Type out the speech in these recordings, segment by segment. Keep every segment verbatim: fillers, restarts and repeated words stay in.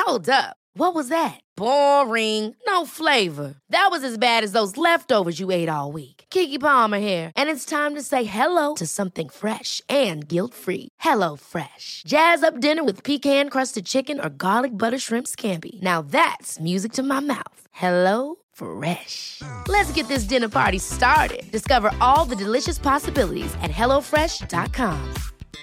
Hold up. What was that? Boring. No flavor. That was as bad as those leftovers you ate all week. Keke Palmer here, and it's time to say hello to something fresh and guilt-free. Hello Fresh. Jazz up dinner with pecan-crusted chicken or garlic butter shrimp scampi. Now that's music to my mouth. Hello Fresh. Let's get this dinner party started. Discover all the delicious possibilities at hello fresh dot com.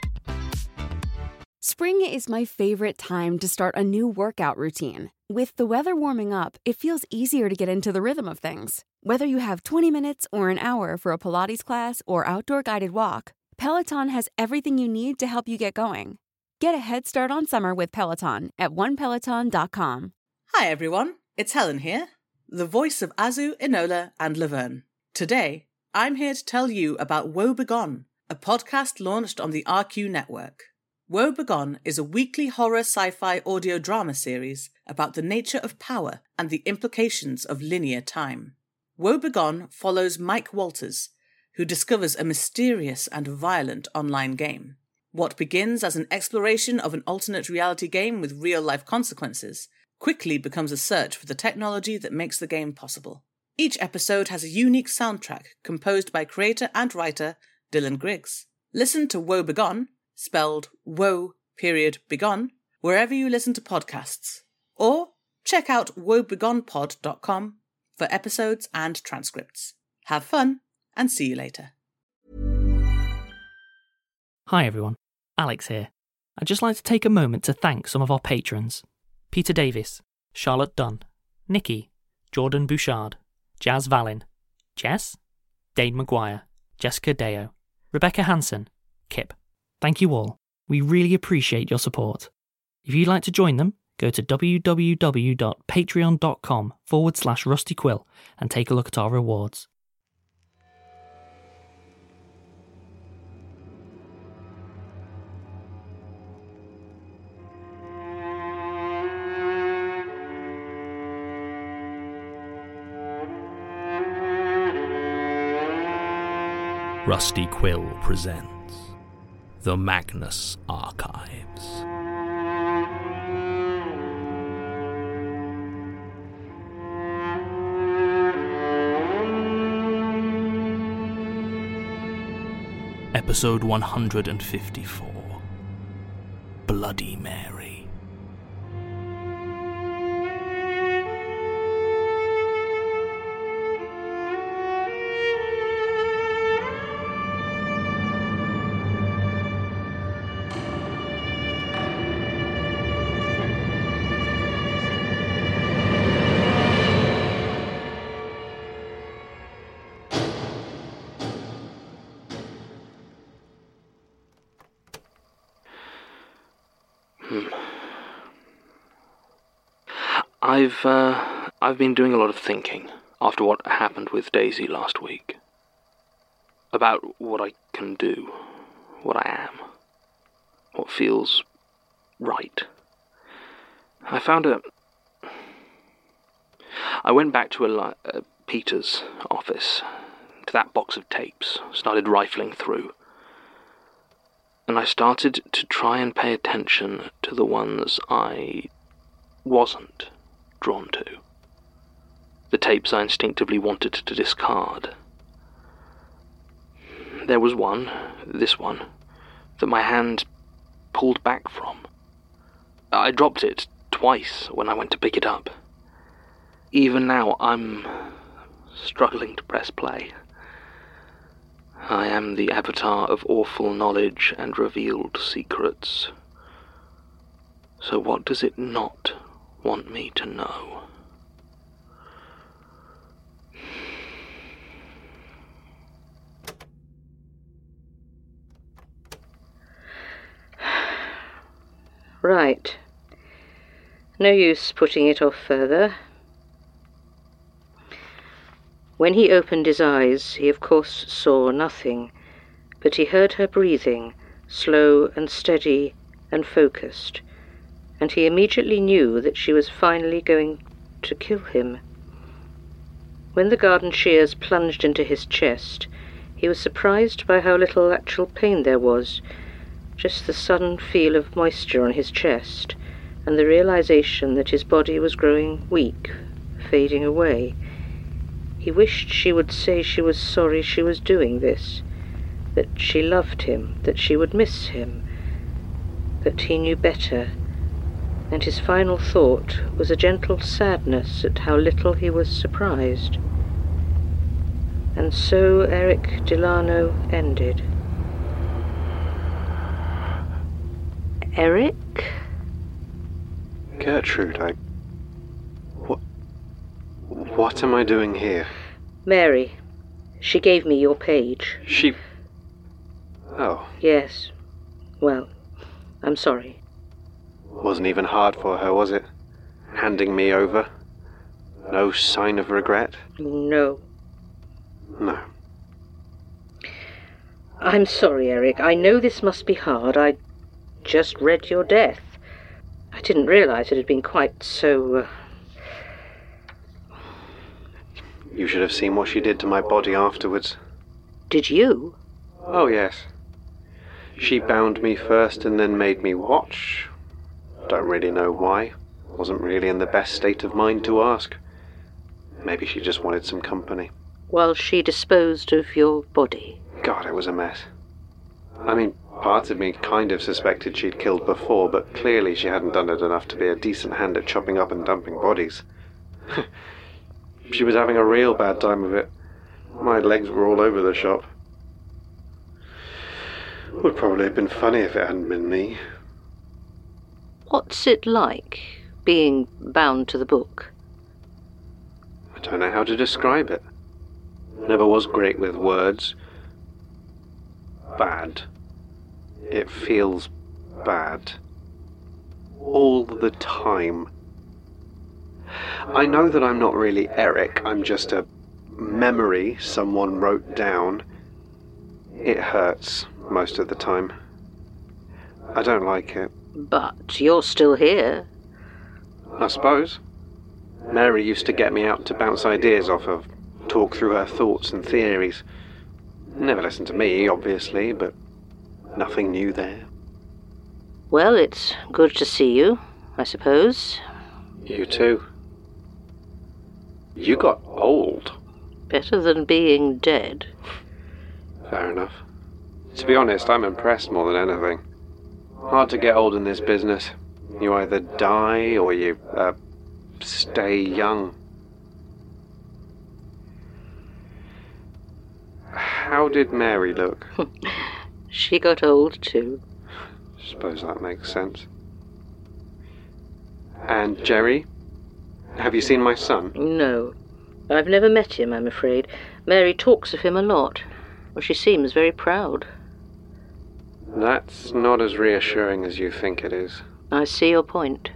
Spring is my favorite time to start a new workout routine. With the weather warming up, it feels easier to get into the rhythm of things. Whether you have twenty minutes or an hour for a Pilates class or outdoor guided walk, Peloton has everything you need to help you get going. Get a head start on summer with Peloton at one peloton dot com. Hi everyone, it's Helen here, the voice of Azu, Enola and Laverne. Today, I'm here to tell you about Woe Begone, a podcast launched on the R Q network. Woe Begone is a weekly horror sci-fi audio drama series about the nature of power and the implications of linear time. Woe Begone follows Mike Walters, who discovers a mysterious and violent online game. What begins as an exploration of an alternate reality game with real-life consequences quickly becomes a search for the technology that makes the game possible. Each episode has a unique soundtrack composed by creator and writer Dylan Griggs. Listen to Woe Begone, spelled woe period begone, wherever you listen to podcasts. Or check out woe begone pod dot com for episodes and transcripts. Have fun, and see you later. Hi everyone, Alex here. I'd just like to take a moment to thank some of our patrons. Peter Davis, Charlotte Dunn, Nikki, Jordan Bouchard, Jazz Vallin, Jess, Dane Maguire, Jessica Deo, Rebecca Hansen, Kip. Thank you all. We really appreciate your support. If you'd like to join them, go to www.patreon.com forward slash Rusty Quill and take a look at our rewards. Rusty Quill presents The Magnus Archives. Episode one hundred fifty-four, Bloody Mary. I've, uh, I've been doing a lot of thinking after what happened with Daisy last week. About what I can do, what I am, what feels right. I found a... I went back to a, uh, Peter's office, to that box of tapes, started rifling through. And I started to try and pay attention to the ones I wasn't drawn to. The tapes I instinctively wanted to discard. There was one, this one, that my hand pulled back from. I dropped it twice when I went to pick it up. Even now, I'm struggling to press play. I am the avatar of awful knowledge and revealed secrets. So what does it not want me to know? Right. No use putting it off further. When he opened his eyes, he of course saw nothing, but he heard her breathing, slow and steady and focused, and he immediately knew that she was finally going to kill him. When the garden shears plunged into his chest, he was surprised by how little actual pain there was, just the sudden feel of moisture on his chest, and the realization that his body was growing weak, fading away. He wished she would say she was sorry she was doing this, that she loved him, that she would miss him, that he knew better, and his final thought was a gentle sadness at how little he was surprised. And so Eric Delano ended. Eric? Gertrude, I... What... What am I doing here? Mary. She gave me your page. She... Oh. Yes. Well, I'm sorry. Wasn't even hard for her, was it? Handing me over? No sign of regret? No. No. I'm sorry, Eric. I know this must be hard. I just read your death. I didn't realize it had been quite so... Uh... You should have seen what she did to my body afterwards. Did you? Oh, yes. She bound me first and then made me watch. Don't really know why. Wasn't really in the best state of mind to ask. Maybe she just wanted some company. While she disposed of your body? God, it was a mess. I mean, part of me kind of suspected she'd killed before, but clearly she hadn't done it enough to be a decent hand at chopping up and dumping bodies. She was having a real bad time of it. My legs were all over the shop. Would probably have been funny if it hadn't been me. What's it like, being bound to the book? I don't know how to describe it. Never was great with words. Bad. It feels bad. All the time. I know that I'm not really Eric. I'm just a memory someone wrote down. It hurts most of the time. I don't like it. But you're still here. I suppose. Mary used to get me out to bounce ideas off of, talk through her thoughts and theories. Never listened to me, obviously, but nothing new there. Well, it's good to see you, I suppose. You too. You got old. Better than being dead. Fair enough. To be honest, I'm impressed more than anything. Hard to get old in this business. You either die or you, uh, stay young. How did Mary look? She got old too. Suppose that makes sense. And Jerry? Have you seen my son? No. I've never met him, I'm afraid. Mary talks of him a lot. Well, she seems very proud. That's not as reassuring as you think it is. I see your point.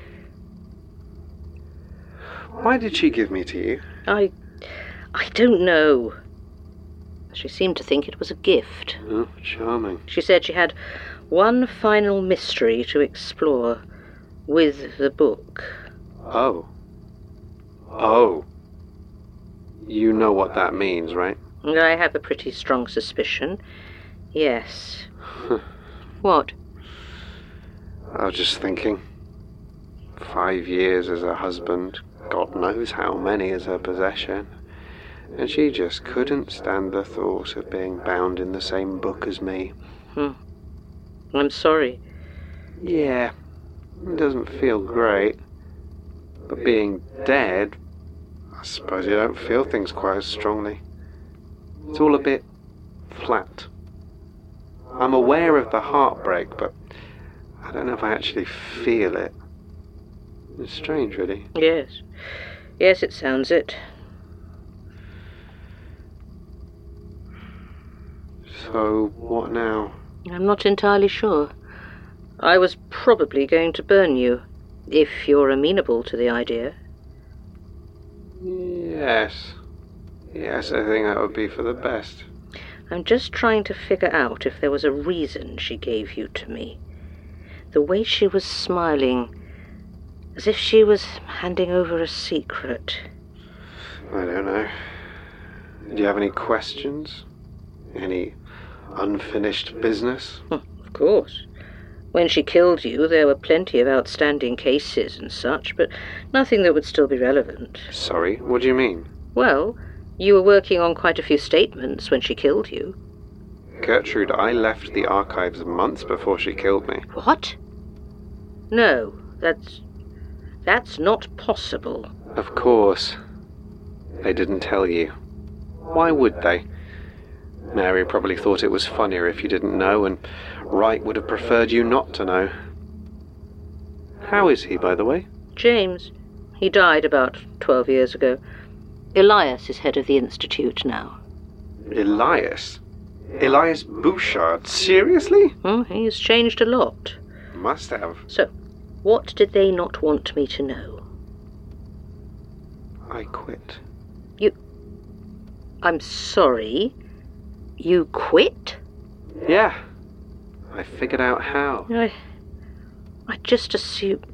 Why did she give me to you? I... I don't know. She seemed to think it was a gift. Oh, charming. She said she had one final mystery to explore with the book. Oh. Oh. You know what that means, right? I have a pretty strong suspicion. Yes. What? I was just thinking. Five years as a husband, God knows how many as her possession. And she just couldn't stand the thought of being bound in the same book as me. Hmm. I'm sorry. Yeah, it doesn't feel great. But being dead, I suppose you don't feel things quite as strongly. It's all a bit flat. I'm aware of the heartbreak, but I don't know if I actually feel it. It's strange, really. Yes. Yes, it sounds it. So, what now? I'm not entirely sure. I was probably going to burn you, if you're amenable to the idea. Yes. Yes, I think that would be for the best. I'm just trying to figure out if there was a reason she gave you to me. The way she was smiling, as if she was handing over a secret. I don't know. Do you have any questions? Any unfinished business? Of course. When she killed you, there were plenty of outstanding cases and such, but nothing that would still be relevant. Sorry, what do you mean? Well, you were working on quite a few statements when she killed you. Gertrude, I left the archives months before she killed me. What? No, that's... that's not possible. Of course. They didn't tell you. Why would they? Mary probably thought it was funnier if you didn't know, and Wright would have preferred you not to know. How is he, by the way? James. He died about twelve years ago. Elias is head of the Institute now. Elias? Elias Bouchard? Seriously? Hmm, he's changed a lot. Must have. So, what did they not want me to know? I quit. You... I'm sorry. You quit? Yeah. I figured out how. I... I just assumed...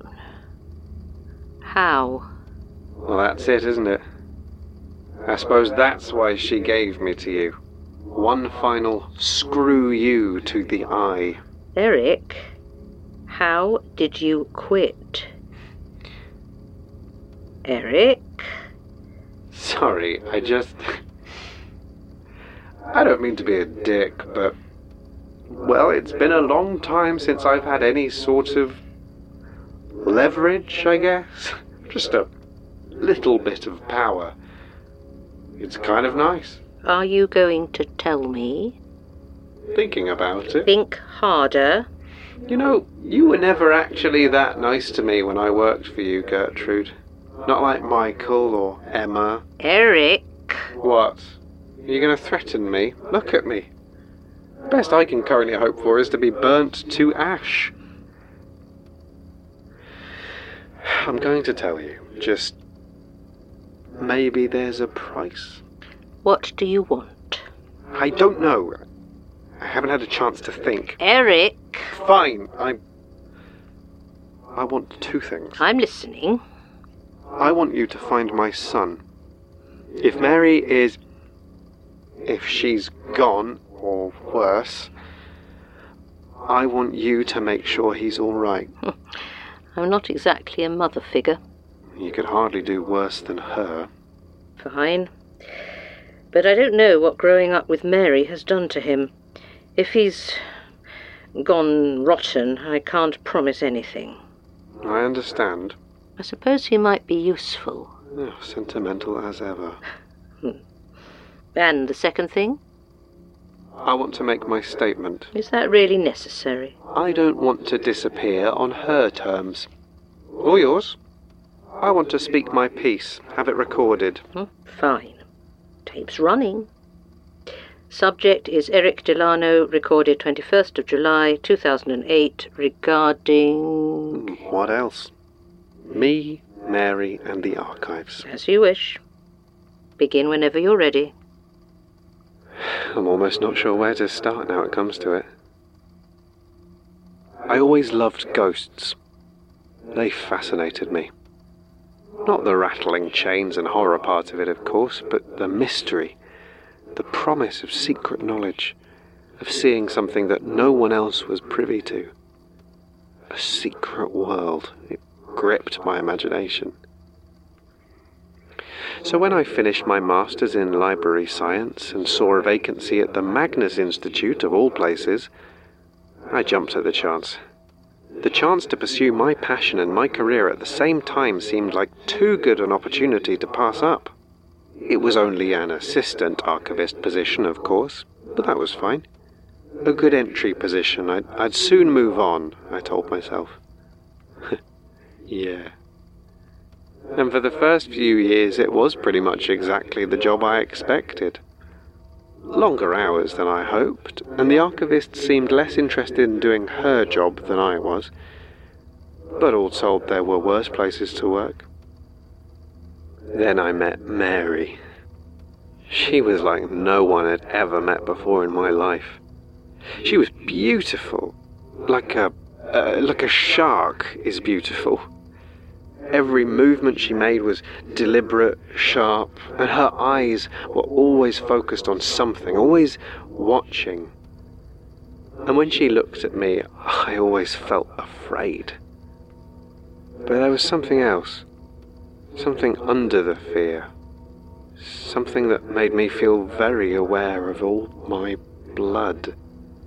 How? Well, that's it, isn't it? I suppose that's why she gave me to you. One final screw you to the eye. Eric, how did you quit? Eric? Sorry, I just... I don't mean to be a dick, but... Well, it's been a long time since I've had any sort of... leverage, I guess. Just a little bit of power. It's kind of nice. Are you going to tell me? Thinking about it. Think harder. You know, you were never actually that nice to me when I worked for you, Gertrude. Not like Michael or Emma. Eric. What? Are you going to threaten me? Look at me. The best I can currently hope for is to be burnt to ash. I'm going to tell you. Just... maybe there's a price. What do you want? I don't know. I haven't had a chance to think. Eric. Fine. I... I want two things. I'm listening. I want you to find my son. If Mary is... if she's gone, or worse, I want you to make sure he's all right. I'm not exactly a mother figure. You could hardly do worse than her. Fine. But I don't know what growing up with Mary has done to him. If he's gone rotten, I can't promise anything. I understand. I suppose he might be useful. Oh, sentimental as ever. Hmm. And the second thing? I want to make my statement. Is that really necessary? I don't want to disappear on her terms. Or yours. I want to speak my piece, have it recorded. Hmm, fine. Tape's running. Subject is Eric Delano, recorded twenty-first of July, two thousand eight, regarding... What else? Me, Mary, and the archives. As you wish. Begin whenever you're ready. I'm almost not sure where to start now it comes to it. I always loved ghosts. They fascinated me. Not the rattling chains and horror part of it, of course, but the mystery, the promise of secret knowledge, of seeing something that no one else was privy to. A secret world. It gripped my imagination. So when I finished my Masters in Library Science and saw a vacancy at the Magnus Institute, of all places, I jumped at the chance. The chance to pursue my passion and my career at the same time seemed like too good an opportunity to pass up. It was only an assistant archivist position, of course, but that was fine. A good entry position. I'd, I'd soon move on, I told myself. Yeah. And for the first few years it was pretty much exactly the job I expected. Longer hours than I hoped, and the archivist seemed less interested in doing her job than I was. But all told, there were worse places to work. Then I met Mary. She was like no one had ever met before in my life. She was beautiful, like a uh, like a shark is beautiful. Every movement she made was deliberate, sharp, and her eyes were always focused on something, always watching. And when she looked at me, I always felt afraid. But there was something else. Something under the fear. Something that made me feel very aware of all my blood.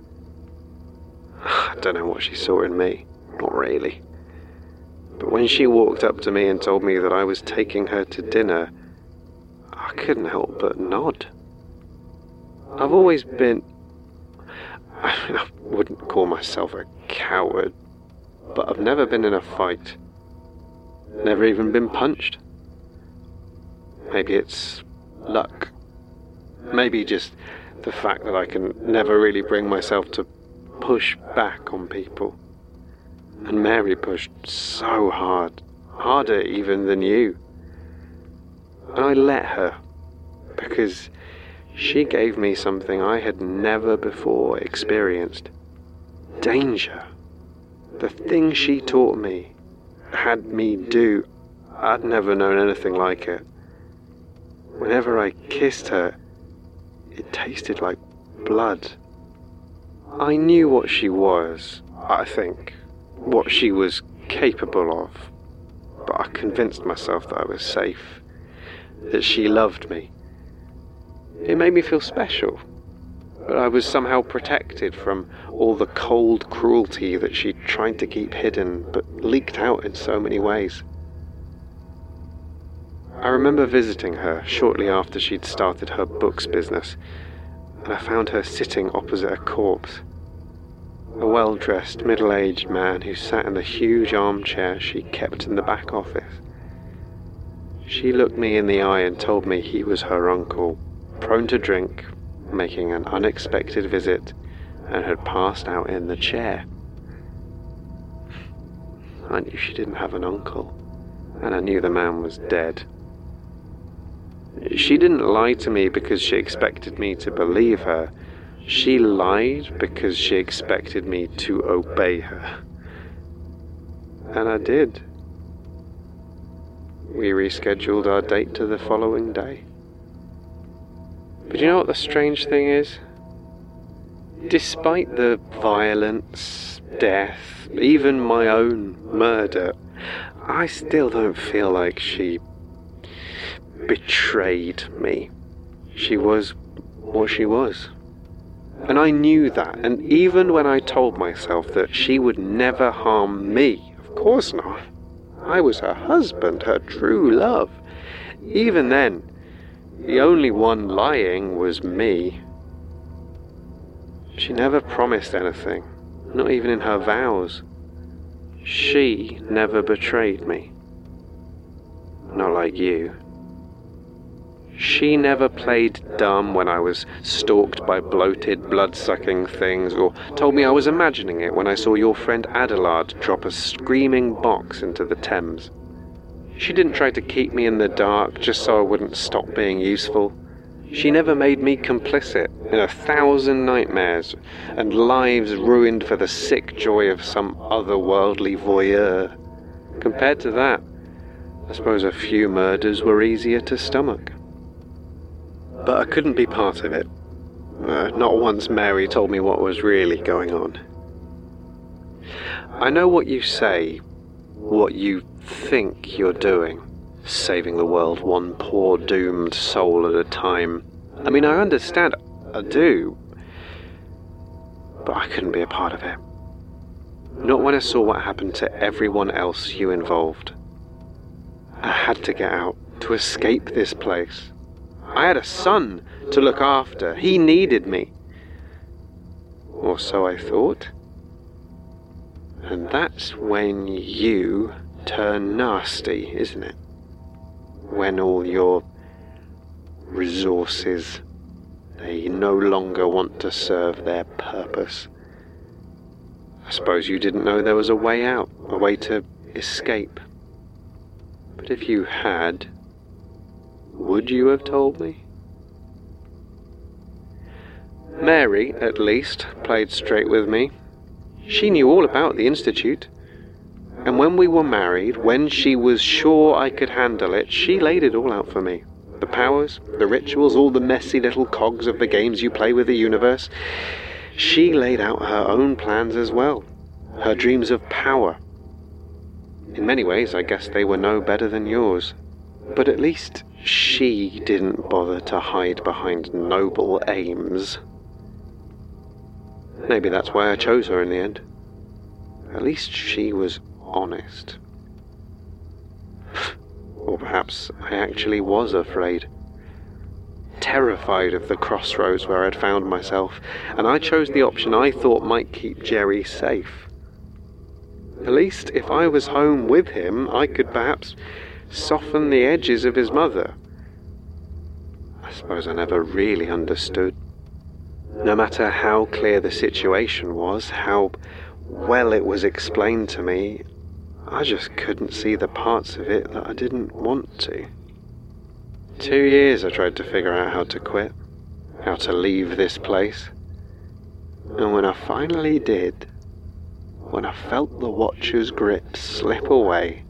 I don't know what she saw in me. Not really. But when she walked up to me and told me that I was taking her to dinner, I couldn't help but nod. I've always been... I mean, I wouldn't call myself a coward, but I've never been in a fight. Never even been punched. Maybe it's luck. Maybe just the fact that I can never really bring myself to push back on people. And Mary pushed so hard, harder even than you. And I let her, because she gave me something I had never before experienced. Danger. The thing she taught me, had me do, I'd never known anything like it. Whenever I kissed her, it tasted like blood. I knew what she was, I think, what she was capable of, but I convinced myself that I was safe, that she loved me. It made me feel special, but I was somehow protected from all the cold cruelty that she tried to keep hidden, but leaked out in so many ways. I remember visiting her shortly after she'd started her books business, and I found her sitting opposite a corpse. A well-dressed, middle-aged man who sat in the huge armchair she kept in the back office. She looked me in the eye and told me he was her uncle, prone to drink, making an unexpected visit, and had passed out in the chair. I knew she didn't have an uncle, and I knew the man was dead. She didn't lie to me because she expected me to believe her. She lied because she expected me to obey her. And I did. We rescheduled our date to the following day. But you know what the strange thing is? Despite the violence, death, even my own murder, I still don't feel like she betrayed me. She was what she was. And I knew that, and even when I told myself that she would never harm me, of course not. I was her husband, her true love. Even then, the only one lying was me. She never promised anything, not even in her vows. She never betrayed me. Not like you. She never played dumb when I was stalked by bloated, blood-sucking things, or told me I was imagining it when I saw your friend Adelard drop a screaming box into the Thames. She didn't try to keep me in the dark just so I wouldn't stop being useful. She never made me complicit in a thousand nightmares and lives ruined for the sick joy of some otherworldly voyeur. Compared to that, I suppose a few murders were easier to stomach. But I couldn't be part of it. Uh, not once Mary told me what was really going on. I know what you say, what you think you're doing, saving the world one poor doomed soul at a time. I mean, I understand, I do, but I couldn't be a part of it. Not when I saw what happened to everyone else you involved. I had to get out, to escape this place. I had a son to look after. He needed me. Or so I thought. And that's when you turn nasty, isn't it? When all your resources, they no longer want to serve their purpose. I suppose you didn't know there was a way out, a way to escape. But if you had, would you have told me? Mary, at least, played straight with me. She knew all about the Institute. And when we were married, when she was sure I could handle it, she laid it all out for me. The powers, the rituals, all the messy little cogs of the games you play with the universe. she laid out her own plans as well, her dreams of power. In many ways, I guess they were no better than yours. But at least she didn't bother to hide behind noble aims. Maybe that's why I chose her in the end. At least she was honest. Or perhaps I actually was afraid. Terrified of the crossroads where I'd found myself, and I chose the option I thought might keep Jerry safe. At least if I was home with him, I could perhaps soften the edges of his mother. I suppose I never really understood. No matter how clear the situation was, how well it was explained to me, I just couldn't see the parts of it that I didn't want to. Two years I tried to figure out how to quit, how to leave this place. And when I finally did, when I felt the Watcher's grip slip away,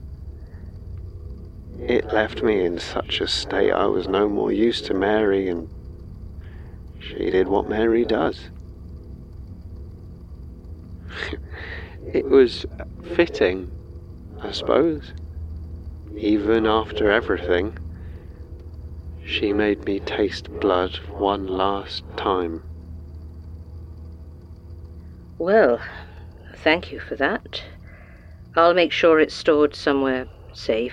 it left me in such a state I was no more use to Mary, and she did what Mary does. It was fitting, I suppose. Even after everything, she made me taste blood one last time. Well, thank you for that. I'll make sure it's stored somewhere safe.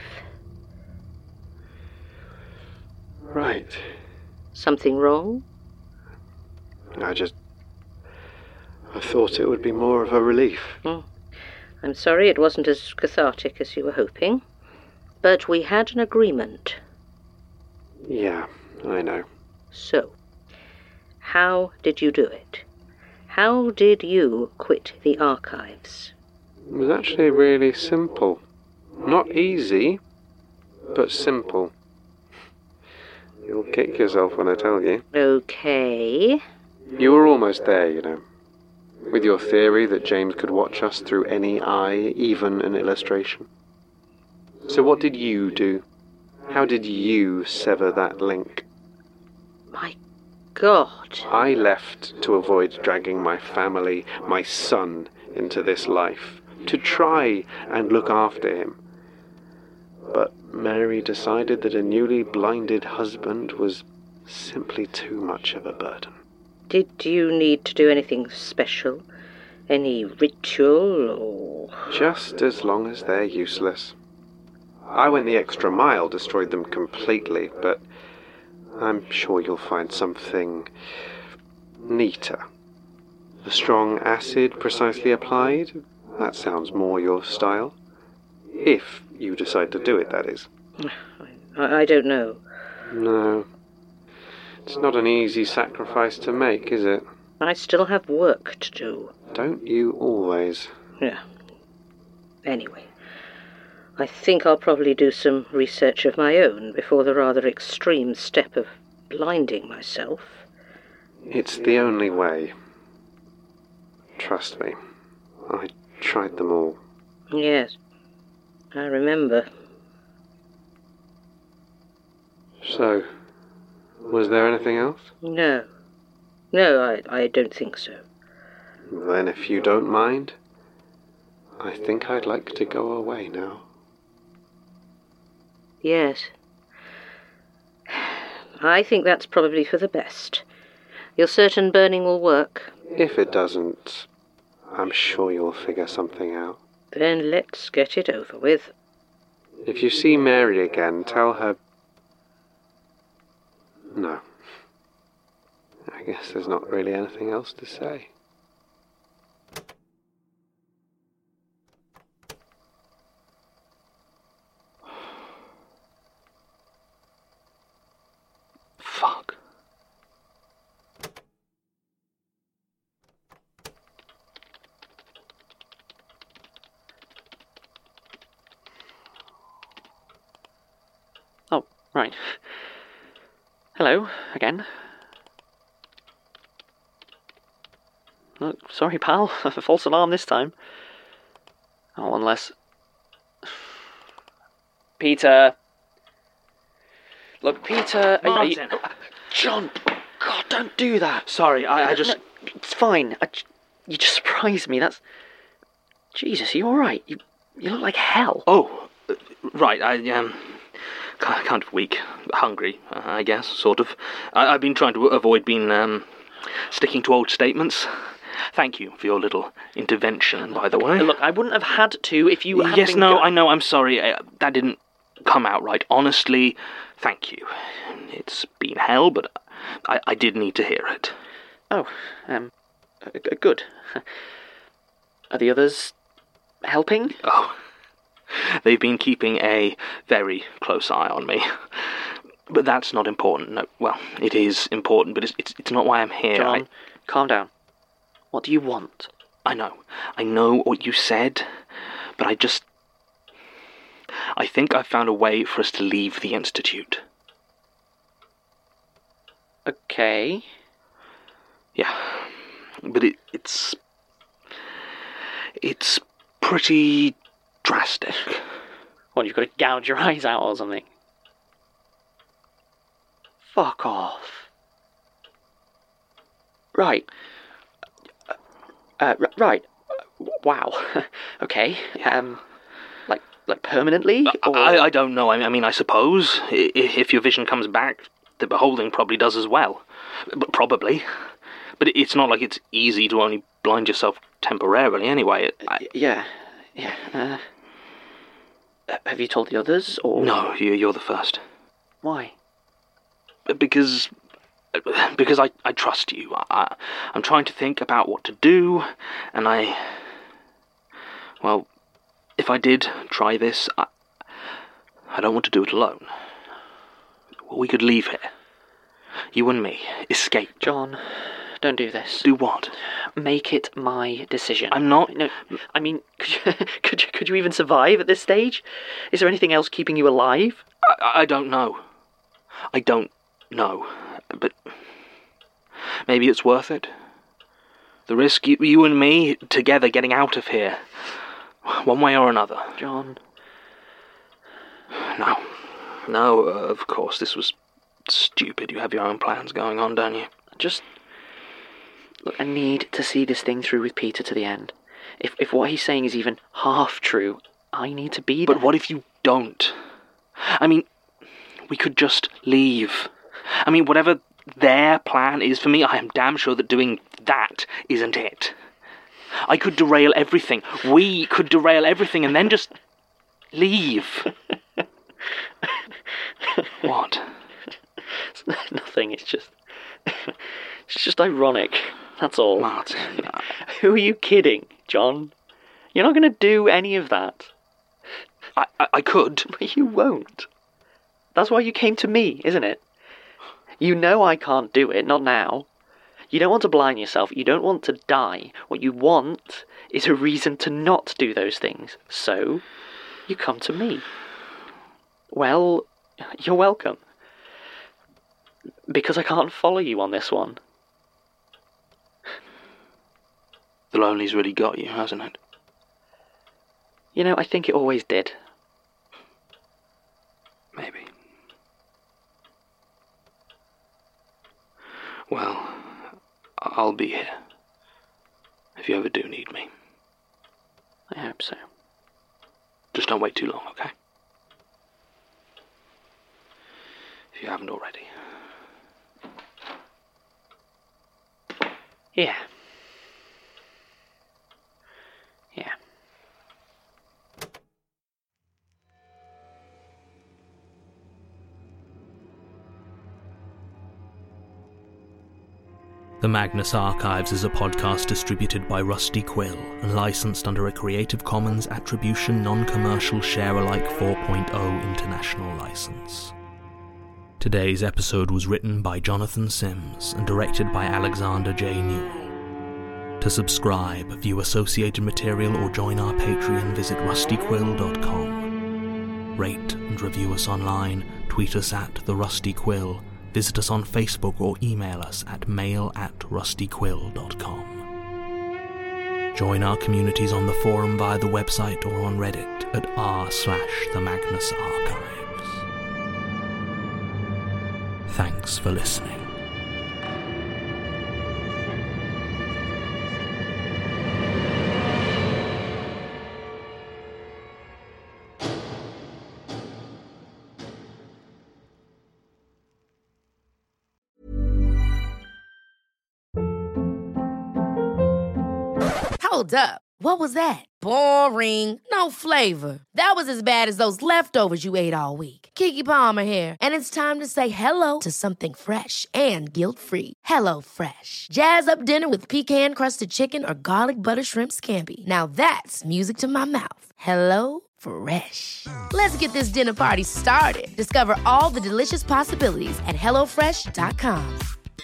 Right. Something wrong? I just... I thought it would be more of a relief. Oh, I'm sorry it wasn't as cathartic as you were hoping. But we had an agreement. Yeah, I know. So, how did you do it? How did you quit the archives? It was actually really simple. Not easy, but simple. You'll kick yourself when I tell you. Okay. You were almost there, you know. With your theory that James could watch us through any eye, even an illustration. So what did you do? How did you sever that link? My God. I left to avoid dragging my family, my son, into this life. To try and look after him. But Mary decided that a newly blinded husband was simply too much of a burden. Did you need to do anything special? Any ritual or... Just as long as they're useless. I went the extra mile, destroyed them completely, but I'm sure you'll find something neater. A strong acid precisely applied? That sounds more your style. If you decide to do it, that is. I, I don't know. No. It's not an easy sacrifice to make, is it? I still have work to do. Don't you always? Yeah. Anyway, I think I'll probably do some research of my own before the rather extreme step of blinding myself. It's the only way. Trust me. I tried them all. Yes, I remember. So, was there anything else? No. No, I, I don't think so. Then if you don't mind, I think I'd like to go away now. Yes. I think that's probably for the best. You're certain burning will work? If it doesn't, I'm sure you'll figure something out. Then let's get it over with. If you see Mary again, tell her... No. I guess there's not really anything else to say. Fuck. Oh, right. Hello, again. Oh, sorry, pal. False alarm this time. Oh, unless... Peter! Look, Peter... Are, are you... Martin. John! God, don't do that! Sorry, I, I just... No, it's fine. I, you just surprised me. That's... Jesus, are you all right? You, you look like hell. Oh, right. I um, kind of weak, hungry, uh, I guess, sort of. I, I've been trying to avoid being um, sticking to old statements. Thank you for your little intervention, by the way. Look, I wouldn't have had to if you hadn't Yes, been no, go- I know, I'm sorry. Uh, that didn't come out right. Honestly, thank you. It's been hell, but I, I did need to hear it. Oh, um, uh, good. Are the others helping? Oh, they've been keeping a very close eye on me. But that's not important. No, well, it is important, but it's it's, it's not why I'm here. John, I... calm down. What do you want? I know. I know what you said, but I just... I think I've found a way for us to leave the Institute. Okay. Yeah. But it, it's... It's pretty drastic. What, you've got to gouge your eyes out or something? Fuck off. Right. Uh, r- right. Wow. Okay. Um, like, like permanently? Or... I, I don't know. I mean, I suppose I- if your vision comes back, the beholding probably does as well. But probably. But it's not like it's easy to only blind yourself temporarily anyway. I... Yeah. Yeah. Uh, have you told the others, or...? No, you, you're the first. Why? Because... Because I, I trust you. I, I'm trying to think about what to do, and I... Well, if I did try this, I, I don't want to do it alone. We could leave here. You and me. Escape. John, don't do this. Do what? Make it my decision. I'm not... No, I mean, could you, could you, could you even survive at this stage? Is there anything else keeping you alive? I, I don't know. I don't know. But maybe it's worth it. The risk, you, you and me, together getting out of here. One way or another. John. No. No, uh, of course, this was stupid. You have your own plans going on, don't you? Just... Look, I need to see this thing through with Peter to the end. If if what he's saying is even half true, I need to be there. But what if you don't? I mean, we could just leave. I mean, whatever their plan is for me, I am damn sure that doing that isn't it. I could derail everything. We could derail everything and then just leave. What? It's nothing, it's just... It's just ironic, that's all. Martin. Who are you kidding, John? You're not going to do any of that. I, I, I could. But you won't. That's why you came to me, isn't it? You know I can't do it, not now. You don't want to blind yourself, you don't want to die. What you want is a reason to not do those things. So, you come to me. Well, you're welcome. Because I can't follow you on this one. The lonely's really got you, hasn't it? You know, I think it always did. Maybe. Well, I'll be here. If you ever do need me. I hope so. Just don't wait too long, okay? If you haven't already. Yeah. Yeah. The Magnus Archives is a podcast distributed by Rusty Quill and licensed under a Creative Commons Attribution Non-Commercial Share-alike four point oh International License. Today's episode was written by Jonathan Sims and directed by Alexander J. Newell. To subscribe, view associated material or join our Patreon, visit rusty quill dot com. Rate and review us online, tweet us at The Rusty Quill, visit us on Facebook or email us at mail at rusty quill dot com. Join our communities on the forum via the website or on Reddit at r slash the Magnus Archives. Thanks for listening. Hold up. What was that? Boring. No flavor. That was as bad as those leftovers you ate all week. Keke Palmer here, and it's time to say hello to something fresh and guilt-free. Hello Fresh. Jazz up dinner with pecan-crusted chicken or garlic butter shrimp scampi. Now that's music to my mouth. Hello Fresh. Let's get this dinner party started. Discover all the delicious possibilities at hello fresh dot com.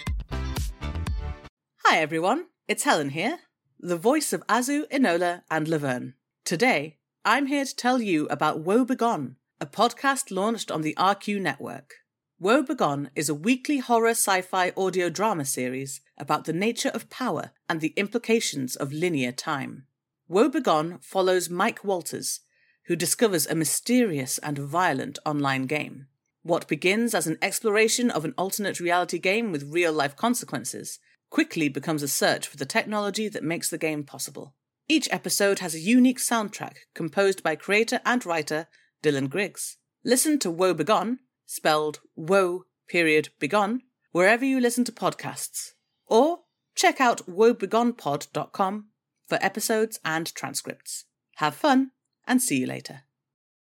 Hi everyone, it's Helen here, the voice of Azu, Enola and Laverne. Today, I'm here to tell you about Woe Begone, a podcast launched on the R Q network. Woe Begone is a weekly horror sci-fi audio drama series about the nature of power and the implications of linear time. Woe Begone follows Mike Walters, who discovers a mysterious and violent online game. What begins as an exploration of an alternate reality game with real-life consequences quickly becomes a search for the technology that makes the game possible. Each episode has a unique soundtrack composed by creator and writer Dylan Griggs. Listen to Woe Begone, spelled Woe period Begone, wherever you listen to podcasts. Or check out woe begone pod dot com for episodes and transcripts. Have fun, and see you later.